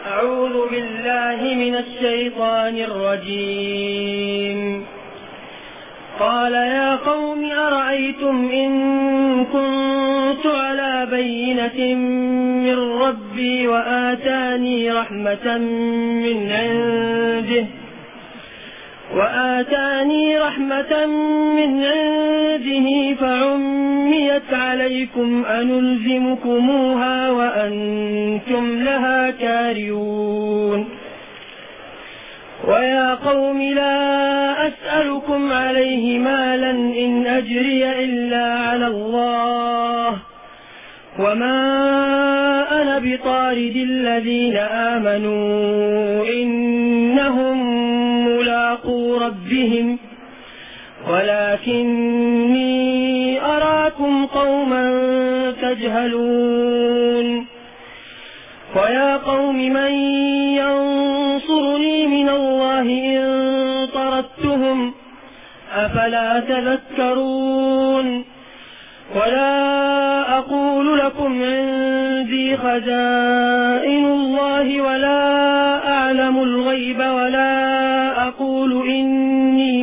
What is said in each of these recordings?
أعوذ بالله من الشيطان الرجيم. قال يا قوم أرأيتم إن كنت على بينة من ربي وآتاني رحمة من عنده فعميت عليكم أنلزمكموها وأنتم لها كارهون. ويا قوم لا أسألكم عليه مالا إن أجري إلا على الله وما أنا بطارد الذين آمنوا إنهم ملاقو ربهم ولكني أراكم قوما تجهلون. ويا قوم من ينصرني من الله إن طردتهم أفلا تذكرون. ولا أقول لكم عندي خزائن الله ولا أعلم الغيب ولا أقول إني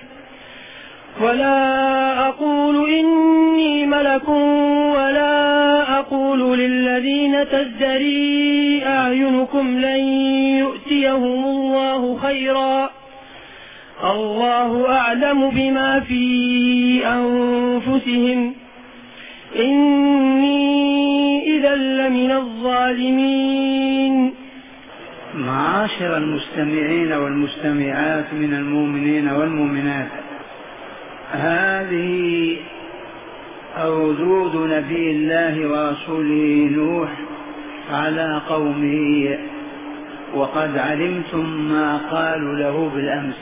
ملك ولا أقول للذين تزدري أعينكم لن يؤتيهم الله خيرا الله أعلم بما في أنفسهم إني إذا لمن الظالمين. معاشر المستمعين والمستمعات من المؤمنين والمؤمنات، هذه ردود نبي الله ورسوله نوح على قومه، وقد علمتم ما قالوا له بالأمس،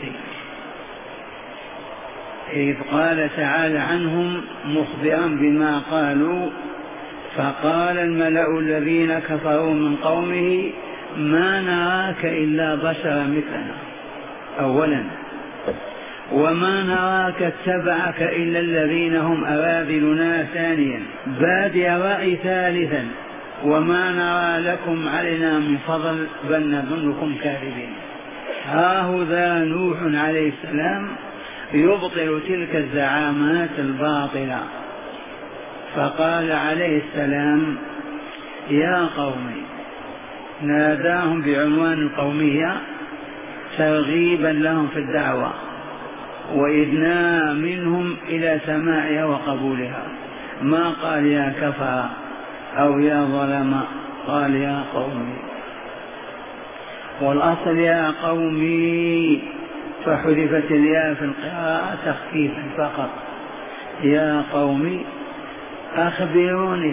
إذ قال تعالى عنهم مخبرا بما قالوا: فقال الملأ الذين كفروا من قومه ما نراك إلا بشرا مثلنا أولا، وما نراك اتبعك إلا الذين هم أراذلنا ثانيا، بادئ الرأي ثالثا، وما نرى لكم علينا من فضل بل نظنكم كاذبين. هذا نوح عليه السلام يبطل تلك الزعامات الباطلة، فقال عليه السلام: يا قومي، ناداهم بعنوان القومية ترغيبا لهم في الدعوة وإدناء منهم إلى سماعها وقبولها، ما قال يا كفر أو يا ظلم، قال يا قومي. والأصل يا قومي، فحذفت الياء في القراءة تخفيفا فقط. يا قومي أخبروني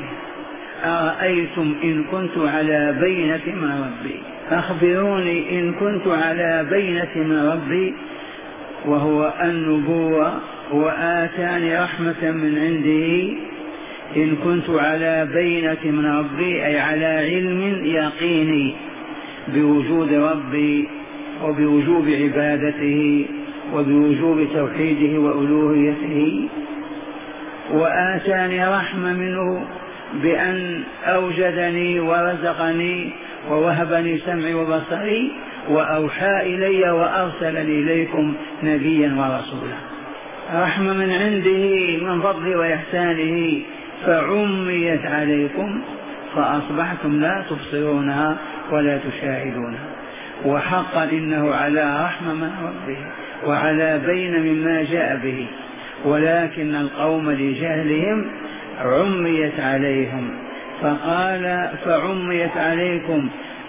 أرأيتم إن كنت على بينة من ربي، أخبروني إن كنت على بينة من ربي وهو النبوة وآتاني رحمة من عنده، إن كنت على بينة من ربي أي على علم يقيني بوجود ربي وبوجوب عبادته وبوجوب توحيده وألوهيته، وآتاني رحمة منه بأن أوجدني ورزقني ووهبني سمعي وبصري وأوحى إلي وأرسلني إليكم نبيا ورسولا. رحمة من عنده من فضله وإحسانه، فعميت عليكم فأصبحتم لا تبصرونها ولا تشاهدونها. وحقا إنه على رحمة من ربه وعلى بين مما جاء به، ولكن القوم لجهلهم عميت عليهم، فقال: فعميت عليكم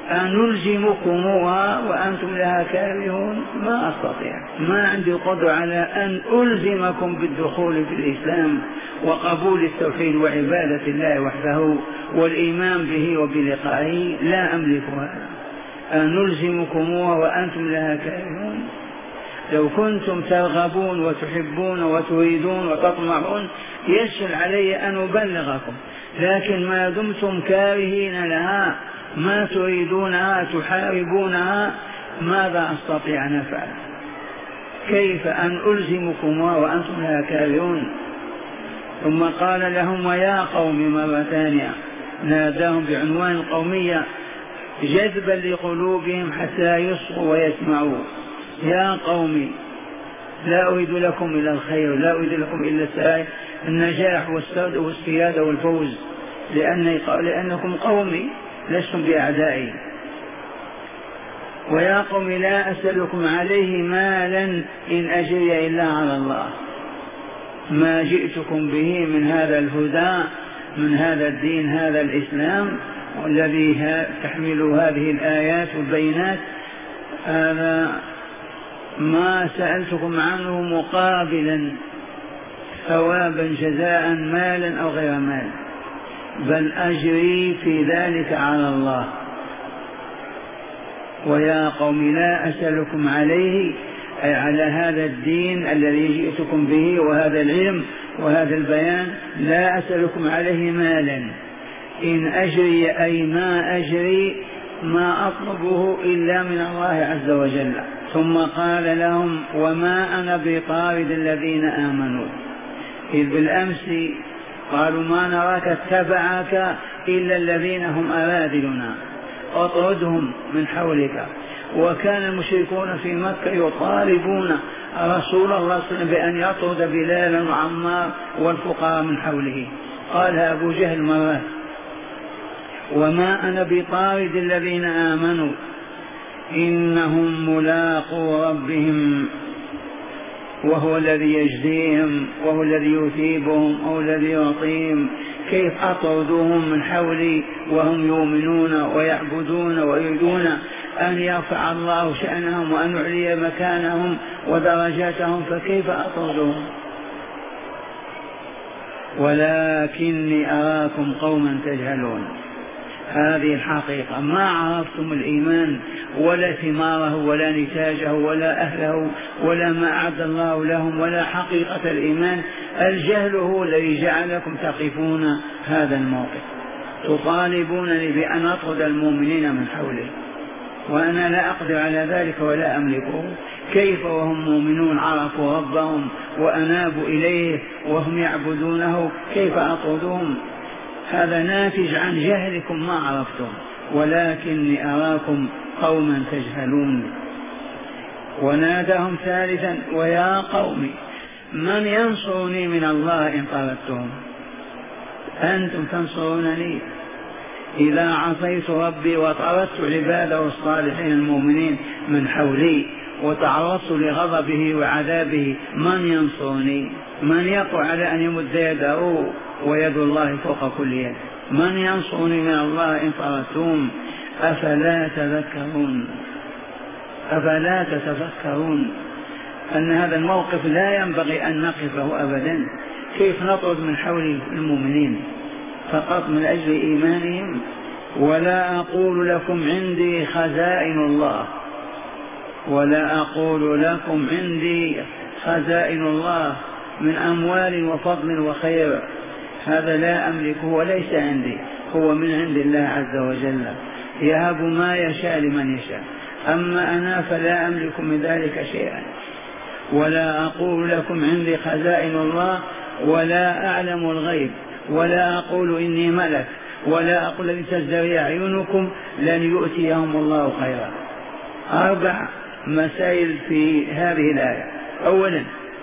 أنلزمكموها وأنتم لها كارهون. ما أستطيع، ما عندي قدرة على أن ألزمكم بالدخول في الإسلام وقبول التوحيد وعبادة الله وحده والإيمان به وبلقائه، لا أملك هذا. أنلزمكموها وأنتم لها كارهون. لو كنتم ترغبون وتحبون وتريدون وتطمعون يسهل علي أن أبلغكم، لكن ما دمتم كارهين لها، ما تريدونها، تحاربونها، ماذا أستطيع أن أفعل؟ كيف أن ألزمكموها وأنتم لها كارهون؟ ثم قال لهم: ويا قوم، مرة ثانية ناداهم بعنوان القومية جذبا لقلوبهم حتى يصغوا ويسمعوا. يا قوم لا أريد لكم إلا الخير، لا أريد لكم إلا النجاح والسيادة والفوز، لأنكم قومي لستم بأعدائي. ويا قوم لا أسألكم عليه مالا إن أجري إلا على الله. ما جئتكم به من هذا الهدى، من هذا الدين، هذا الإسلام الذي تحمل هذه الآيات والبينات، هذا ما سألتكم عنه مقابلا ثوابا جزاء مالا أو غير مال، بل أجري في ذلك على الله. ويا قوم لا أسألكم عليه، أي على هذا الدين الذي جئتكم به وهذا العلم وهذا البيان، لا أسألكم عليه مالا إن أجري، أي ما أجري ما أطلبه إلا من الله عز وجل. ثم قال لهم وما أنا بطارد الذين آمنوا، إذ بالأمس قالوا ما نراك اتبعك إلا الذين هم أراذلنا اطردهم من حولك. وكان المشركون في مكة يطالبون رسول الله صلى الله عليه وسلم بأن يطرد بلالا وعمار والفقراء من حوله. قالها أبو جهل مرات وما أنا بطارد الذين آمنوا إنهم ملاقو ربهم وهو الذي يجزيهم وهو الذي يثيبهم وهو الذي يعطيهم. كيف أطردهم من حولي وهم يؤمنون ويعبدون ويريدون أن يرفع الله شأنهم وأن يعلي مكانهم ودرجاتهم، فكيف أطردهم؟ ولكني أراكم قوما تجهلون. هذه الحقيقة، ما عرفتم الإيمان ولا ثماره ولا نتاجه ولا أهله ولا ما أعد الله لهم ولا حقيقة الإيمان. الجهل هو الذي جعلكم تقفون هذا الموقف، تطالبونني بأن أطرد المؤمنين من حولي وأنا لا أقدر على ذلك ولا أملكه. كيف وهم مؤمنون عرفوا ربهم وأنابوا إليه وهم يعبدونه، كيف أطردهم؟ هذا ناتج عن جهلكم ما عرفتم. ولكني أراكم قوما تجهلون. وناداهم ثالثا ويا قوم من ينصرني من الله إن طردتهم؟ أنتم تنصرونني إذا عصيت ربي وطردت عباده الصالحين المؤمنين من حولي وتعرضت لغضبه وعذابه، من ينصرني؟ من يقع على أن يمد يده ويد الله فوق كل يد؟ من ينصرني من الله إن طردتم؟ أفلا تذكرون؟ أفلا تتفكرون أن هذا الموقف لا ينبغي أن نقفه أبدا؟ كيف نطرد من حول المؤمنين فقط من أجل إيمانهم؟ ولا أقول لكم عندي خزائن الله، ولا أقول لكم عندي خزائن الله من أموال وفضل وخير، هذا لا أملكه وليس عندي، هو من عند الله عز وجل، يهب ما يشاء لمن يشاء، أما أنا فلا أملك من ذلك شيئا. ولا أقول لكم عندي خزائن الله ولا أعلم الغيب ولا أقول إني ملك ولا أقول لن تزدري أعينكم لن يؤتيهم الله خيرا. 4 مسائل في هذه الآية. أولا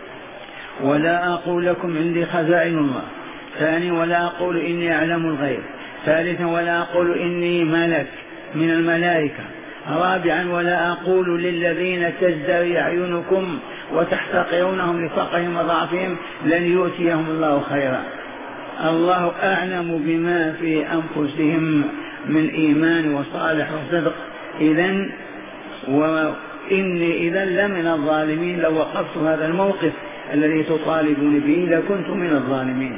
ولا أقول لكم عندي خزائن الله. ثانيا ولا أقول إني أعلم الغيب. ثالثا ولا أقول إني ملك من الملائكة. رابعا ولا أقول للذين تزدري أعينكم وتحتقرونهم لفقرهم وضعفهم لن يؤتيهم الله خيرا. الله أعلم بما في أنفسهم من إيمان وصالح وصدق. إذن وإني إذا لمن الظالمين، لو وقفت هذا الموقف الذي تطالبون به لكنت من الظالمين.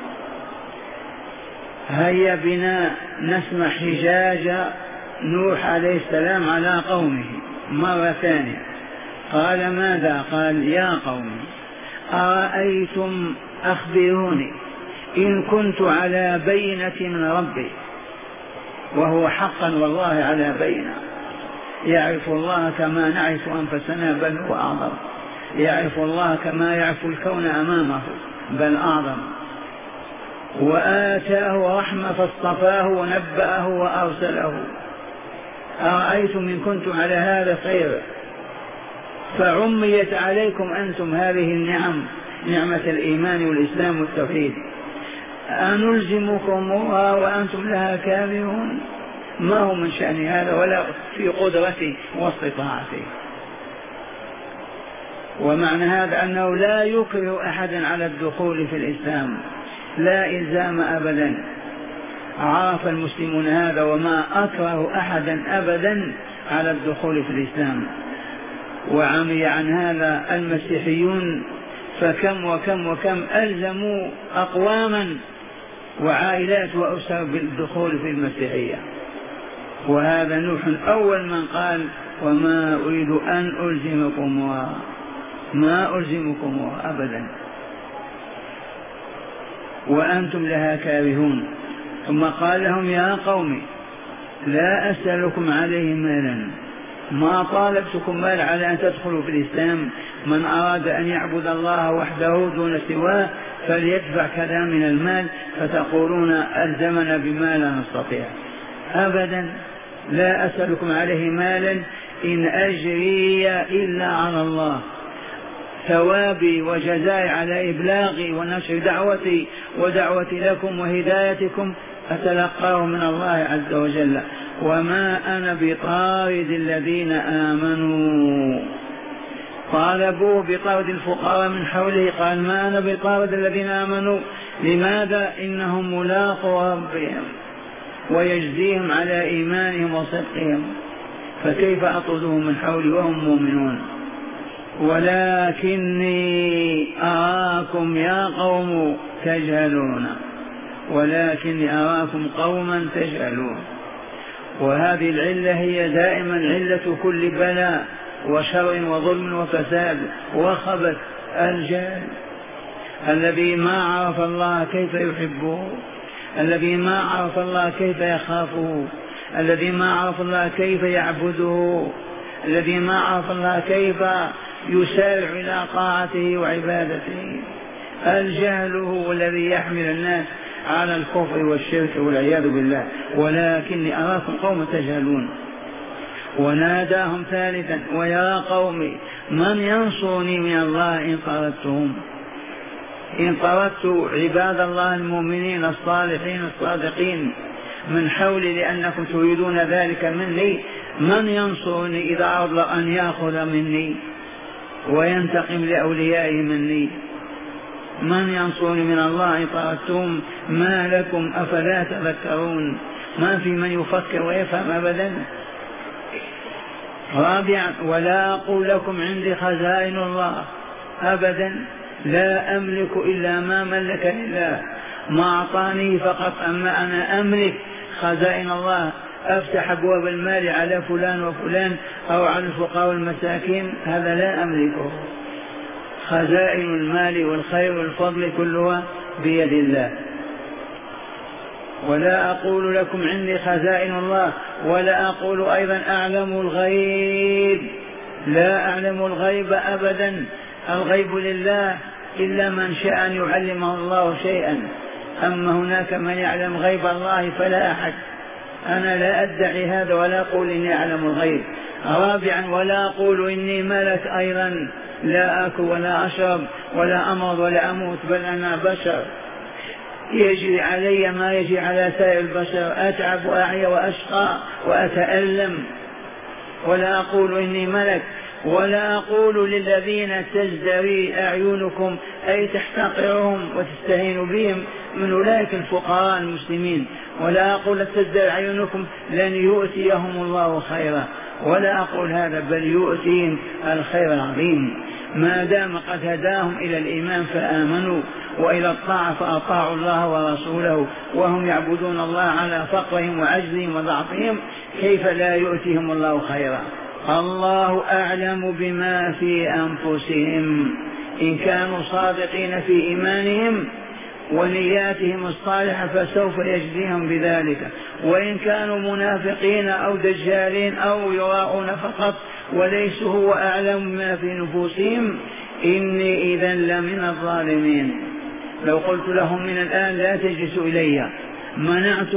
هيا بنا نسمع حجاج نوح عليه السلام على قومه مرة ثانية. قال ماذا؟ قال يا قوم أرأيتم أخبروني إن كنت على بينة من ربي، وهو حقا والله على بينة، يعرف الله كما نعرف أنفسنا بل هو أعظم، يعرف الله كما يعرف الكون أمامه بل أعظم، وآتاه رحمة فاصطفاه ونبأه وأرسله. أرأيتم إن كنتم على هذا خير فعميت عليكم أنتم هذه النعم، نعمة الإيمان والإسلام والتوحيد، أنلزمكمها وأنتم لها كارهون؟ ما هو من شأن هذا ولا في قدرتي واستطاعتي. ومعنى هذا أنه لا يكره أحدا على الدخول في الإسلام، لا إلزام أبدا. عرف المسلمون هذا وما أكره أحدا أبدا على الدخول في الإسلام. وعمي عن هذا المسيحيون، فكم وكم وكم ألزموا أقواما وعائلات وأسر بالدخول في المسيحية. وهذا نوح أول من قال وما أريد أن ألزمكمها، ما ألزمكمها أبدا وأنتم لها كارهون. ثم قال لهم يا قوم لا أسألكم عليه مالا، ما طالبتكم مال على أن تدخلوا في الإسلام. من أراد أن يعبد الله وحده دون سواه فليدفع كذا من المال، فتقولون ألزمنا بما لا نستطيع. أبدا، لا أسألكم عليه مالا، إن أجري إلا على الله، ثوابي وجزائي على إبلاغي ونشر دعوتي ودعوتي لكم وهدايتكم أتلقاه من الله عز وجل، وما أنا بطارد الذين آمنوا. طالبوه بطارد الفقراء من حوله، قال ما أنا بطارد الذين آمنوا. لماذا؟ إنهم ملاقوا ربهم ويجزيهم على إيمانهم وصدقهم، فكيف أطردهم من حولي وهم مؤمنون؟ ولكني أراكم يا قوم تجهلون، ولكني أراكم قوما تجهلون. وهذه العلة هي دائما علة كل بلاء وشر وظلم وفساد وخبث، الجهل. الذي ما عرف الله كيف يحبه، الذي ما عرف الله كيف يخافه، الذي ما عرف الله كيف يعبده، الذي ما عرف الله كيف يسارع إلى طاعته وعبادته. الجهل هو الذي يحمل الناس على الكفر والشرك والعياذ بالله. ولكني أراكم قوم تجهلون. وناداهم ثالثا ويا قوم من ينصرني من الله إن طردتهم، إن طردت عباد الله المؤمنين الصالحين الصادقين من حولي لأنكم تريدون ذلك مني، من ينصرني إذا أراد أن يأخذ مني وينتقم لأوليائه مني؟ من ينصرني من الله إن طردتهم؟ ما لكم أفلا تذكرون؟ ما في من يفكر ويفهم أبدا. رابعا ولا أقول لكم عندي خزائن الله، أبدا، لا أملك إلا ما ملك الله، ما أعطاني فقط، أما أنا أملك خزائن الله، أفتح أبواب المال على فلان وفلان أو على الفقراء والمساكين، هذا لا أملكه. خزائن المال والخير والفضل كلها بيد الله. ولا أقول لكم عندي خزائن الله، ولا أقول أيضا أعلم الغيب، لا أعلم الغيب أبدا. الغيب لله إلا من شاء أن يعلمه الله شيئا، أما هناك من يعلم غيب الله فلا أحد. أنا لا أدعي هذا ولا أقول إني أعلم الغيب. رابعا ولا أقول إني ملك أيضا، لا أكل ولا أشرب ولا أمرض ولا أموت، بل أنا بشر يجري علي ما يجري على سائر البشر، أتعب وأعيا وأشقى وأتألم. ولا أقول إني ملك، ولا أقول للذين تزدري أعينكم أي تحتقرهم وتستهين بهم من أولئك الفقراء المسلمين، ولا أقول تزدري أعينكم لن يؤتيهم الله خيرا، ولا أقول هذا، بل يؤتيهم الخير العظيم ما دام قد هداهم إلى الإيمان فآمنوا وإلى الطاعة فأطاعوا الله ورسوله وهم يعبدون الله على فقرهم وعجزهم وضعفهم، كيف لا يؤتيهم الله خيرا؟ الله أعلم بما في أنفسهم، إن كانوا صادقين في إيمانهم ونياتهم الصالحة فسوف يجزيهم بذلك، وإن كانوا منافقين أو دجالين أو يراؤون فقط وليسوا هو أعلم ما في نفوسهم، إني إذا لمن الظالمين. لو قلت لهم من الآن لا تجلسوا إلي، منعتم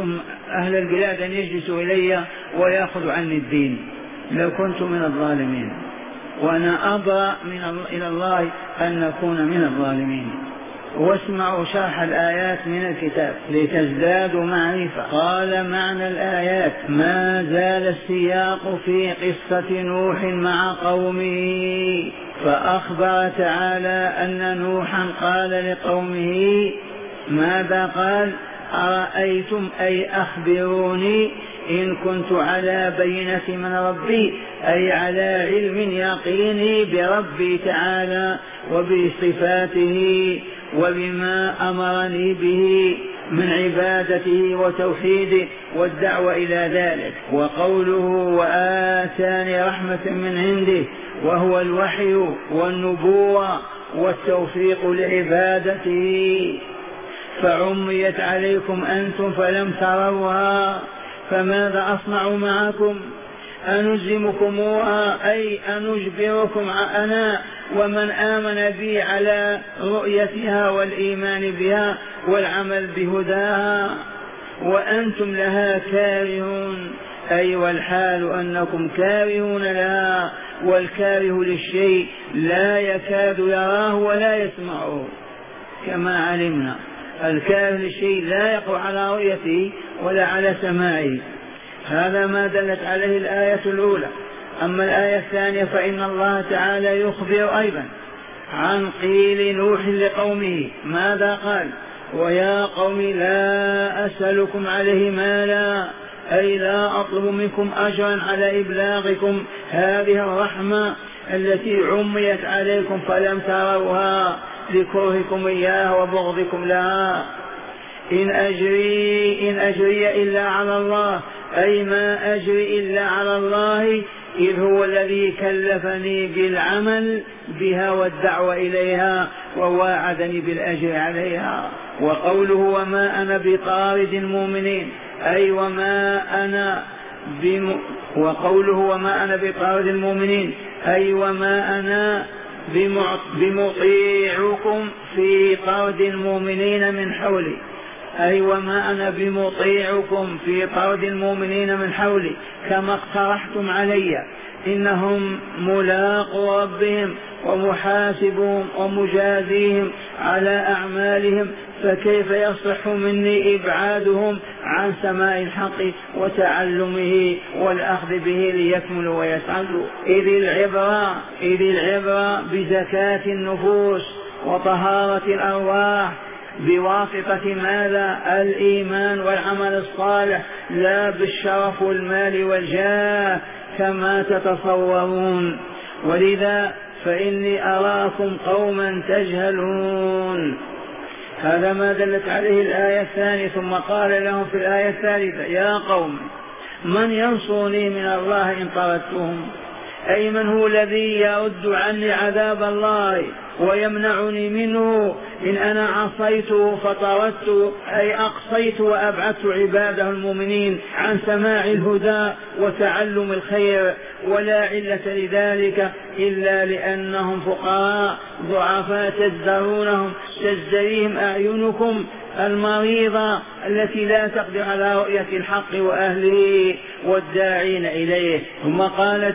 أهل البلاد أن يجلسوا إلي ويأخذوا عني الدين، لو كنت من الظالمين، وأنا أبرأ إلى الله أن نكون من الظالمين. واسمعوا شرح الآيات من الكتاب لتزدادوا معرفة. قال معنى الآيات: ما زال السياق في قصة نوح مع قومه، فأخبر تعالى أن نوحا قال لقومه ماذا قال؟ أرأيتم أي أخبروني إن كنت على بينة من ربي، أي على علم يقيني بربي تعالى وبصفاته وبما أمرني به من عبادته وتوحيده والدعوة إلى ذلك. وقوله وآتاني رحمة من عنده، وهو الوحي والنبوة والتوفيق لعبادته، فعميت عليكم أنتم فلم تروها، فماذا أصنع معكم؟ أنلزمكموها أي أنجبركم أنا ومن آمن بي على رؤيتها والإيمان بها والعمل بهداها، وأنتم لها كارهون، أي والحال أنكم كارهون لها، والكاره للشيء لا يكاد يراه ولا يسمعه كما علمنا. الكاره للشيء لا يقع على رؤيته ولا على سماعه. هذا ما دلت عليه الآية الأولى. أما الآية الثانية فإن الله تعالى يخبر أيضا عن قيل نوح لقومه ماذا قال؟ ويا قوم لا أسألكم عليه مالا، أي لا أطلب منكم أجرا على إبلاغكم هذه الرحمة التي عميت عليكم فلم تروها لكرهكم إياها وبغضكم لها. إن أجري إلا على الله، أي ما أجري إلا على الله، إذ هو الذي كلفني بالعمل بها والدعوة إليها وواعدني بالأجر عليها. وقوله وما أنا بطارد المؤمنين، أي وقوله وما أنا بطارد المؤمنين، أي وما أنا بمطيعكم في طرد المؤمنين من حولي، أي وما أنا بمطيعكم في طرد المؤمنين من حولي كما اقترحتم علي، إنهم ملاقوا ربهم ومحاسبهم ومجازيهم على أعمالهم، فكيف يصح مني إبعادهم عن سماع الحق وتعلمه والأخذ به ليكملوا ويسعدوا. إذ العبرة بزكاة النفوس وطهارة الأرواح بواسطة ماذا؟ الإيمان والعمل الصالح، لا بالشرف والمال والجاه كما تتصورون. ولذا فإني أراكم قوما تجهلون. هذا ما دلت عليه الآية الثانية. ثم قال لهم في الآية الثالثة يا قوم من ينصرني من الله إن طردتهم، أي من هو الذي يرد عني عذاب الله ويمنعني منه إن أنا عصيته فطردت، أي أقصيت وأبعدت عباده المؤمنين عن سماع الهدى وتعلم الخير، ولا علة لذلك إلا لأنهم فقراء ضعفاء تزدريهم أعينكم المريضة التي لا تقدر على رؤية الحق وأهله والداعين إليه. ثم قال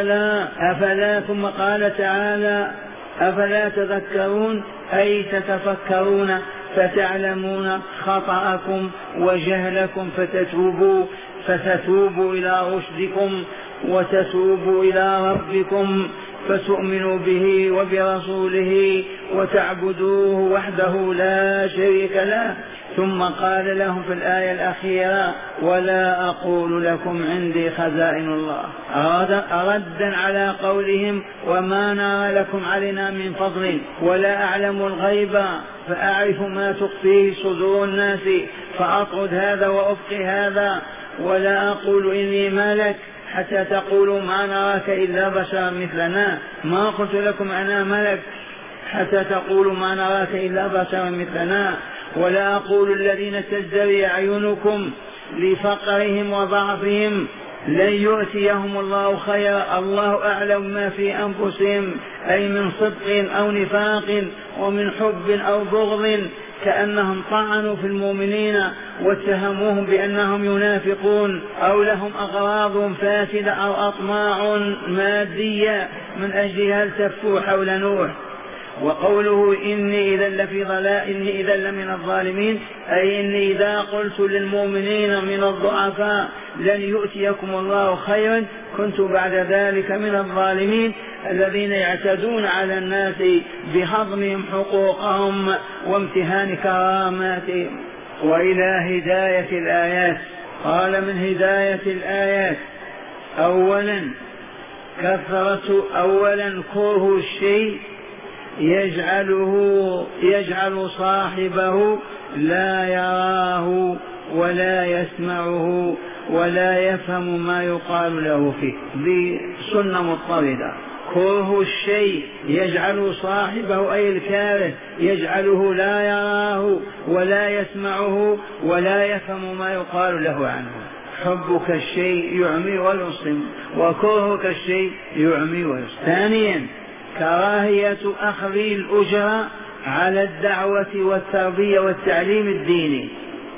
تعالى أفلا تذكرون، أي تتفكرون فتعلمون خطأكم وجهلكم فتتوبوا إلى رشدكم وتتوبوا إلى ربكم فتؤمنوا به وبرسوله وتعبدوه وحده لا شريك له. ثم قال لهم في الآية الأخيرة ولا أقول لكم عندي خزائن الله، ردا على قولهم وما نرى لكم علينا من فضل ولا أعلم الغيب فأعرف ما تخفيه صدور الناس فأطرد هذا وأبقي هذا، ولا أقول إني ملك حتى تقولوا ما نراك إلا بشرا مثلنا، ما قلت لكم أنا ملك حتى تقولوا ما نراك إلا بشرا مثلنا، ولا أقول الذين تزدري أعينكم لفقرهم وضعفهم لن يؤتيهم الله خيرا، الله أعلم ما في أنفسهم، أي من صدق أو نفاق ومن حب أو بغض، كأنهم طعنوا في المؤمنين واتهموهم بأنهم ينافقون أو لهم أغراض فاسدة أو أطماع مادية من أجلها التفوا حول نوح. وقوله إني إذا لفي ضلال إني إذا لمن الظالمين، أي إني إذا قلت للمؤمنين من الضعفاء لن يؤتيكم الله خيرا كنت بعد ذلك من الظالمين الذين يعتدون على الناس بهضمهم حقوقهم وامتهان كراماتهم. وإلى هداية الآيات، قال من هداية الآيات أولا كره الشيء يجعل صاحبه لا يراه ولا يسمعه ولا يفهم ما يقال له فيه، بسنة مضطردة. كره الشيء يجعل صاحبه أي الكاره يجعله لا يراه ولا يسمعه ولا يفهم ما يقال له عنه. حبك الشيء يعمي ويصم وكرهك الشيء يعمي ويصم. ثانيا كراهية أخذ الأجرة على الدعوة والتربية والتعليم الديني،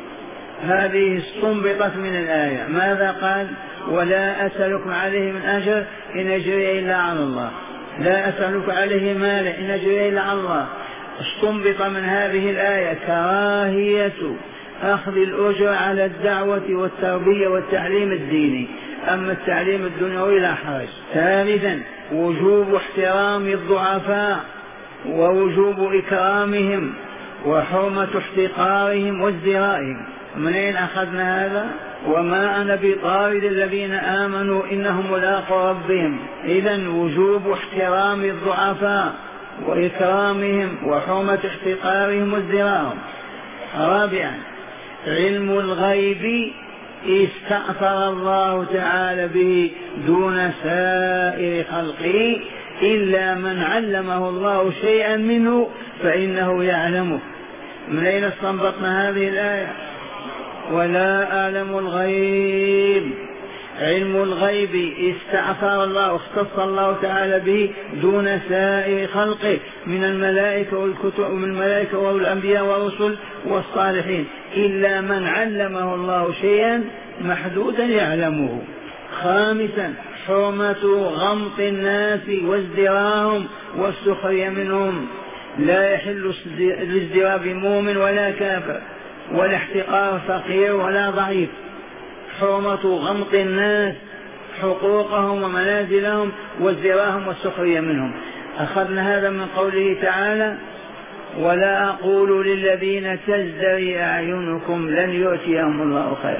هذه استنبطت من الآية. ماذا قال؟ ولا أسألكم عليه من أجر إن أجري إلا على الله، لا أسألك عليه مال إن أجري إلا على الله. استنبط من هذه الآية كراهية أخذ الأجر على الدعوة والتربية والتعليم الديني، أما التعليم الدنيوي لا حرج. ثالثا وجوب احترام الضعفاء ووجوب إكرامهم وحرمة احتقارهم وازدرائهم. منين أخذنا هذا؟ وما أنا بطارد الذين آمنوا إنهم ملاقو ربهم. إذن وجوب احترام الضعفاء وإكرامهم وحرمة احتقارهم وازدرائهم. رابعا علم الغيب استأثر الله تعالى به دون سائر خلقه إلا من علمه الله شيئا منه فإنه يعلمه. من أين استنبطنا هذه الآية؟ ولا أعلم الغيب. علم الغيب استأثر الله واختص الله تعالى به دون سائر خلقه من الملائكة والكتب من الملائكة والأنبياء والرسل والصالحين إلا من علمه الله شيئا محدودا يعلمه. خامسا حرمة غمط الناس وازدراهم والسخرية منهم، لا يحل الازدراء بمؤمن ولا كافر ولا احتقار فقير ولا ضعيف. حرمة غمط الناس حقوقهم ومنازلهم وازدراهم والسخرية منهم. أخذنا هذا من قوله تعالى ولا أقول للذين تزدري أعينكم لن يؤتيهم الله خيرا.